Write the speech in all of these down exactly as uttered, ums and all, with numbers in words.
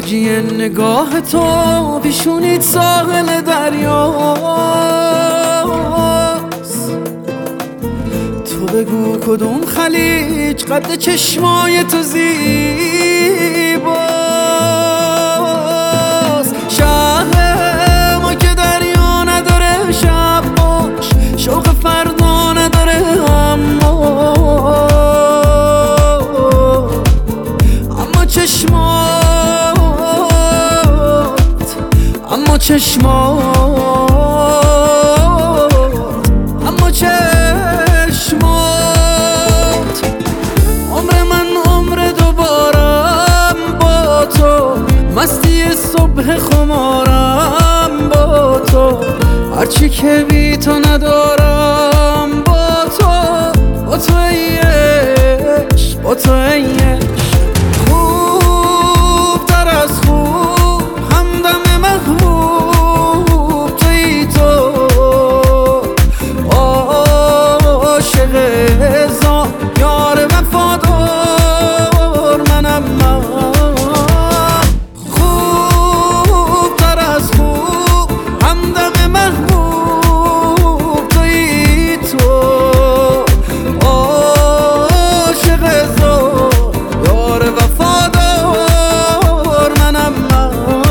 موجی نگاه تو پیشونیت ساحل دریاست. تو بگو کدوم خلیج قد چشمای تو زیباست. شهر ما که دریا نداره شب باش، شوق فردا نداره اما اما چشمات اما چشمات اما چشمات عمر من عمر دوبارم با تو، مستی صبح خمارم با تو، هرچی که بی تو ندارم با تو، با تو ای عشق، با تو ای عشق. خوب تر از خوب همدم محبوب توی تو، عاشق هزار یار وفادار منم من. خوب تر از خوب همدم محبوب توی تو، عاشق هزار یار وفادار منم من.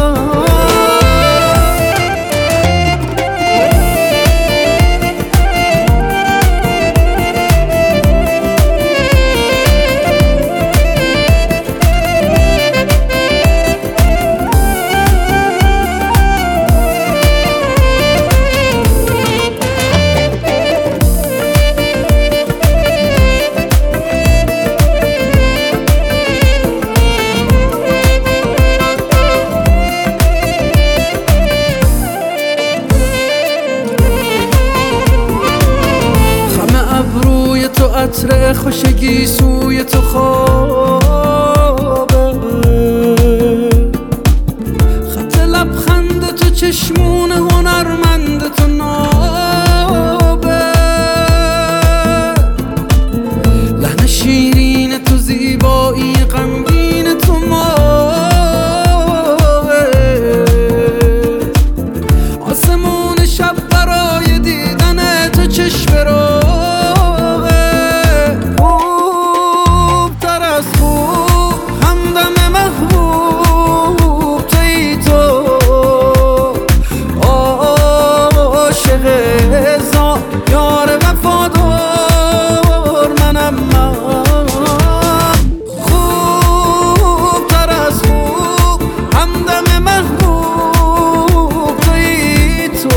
تو عطر خوشگی سوی تو خوابه، خط لبخند تو چشمون هنرمند تو نابه، لحن شیرین تو زیبایی غمگین تو ماهه، آسمون شب برای دیدن تو چشم رو یار وفادار منم من. خوب تر از خوب همدم محبوب توی تو،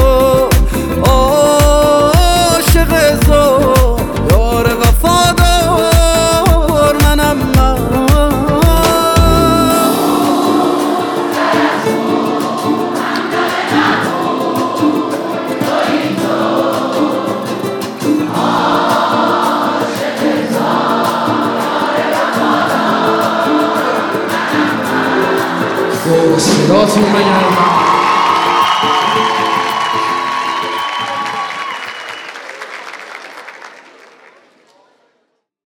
عاشق هزار یار وفادار منم من. صداتون بگردم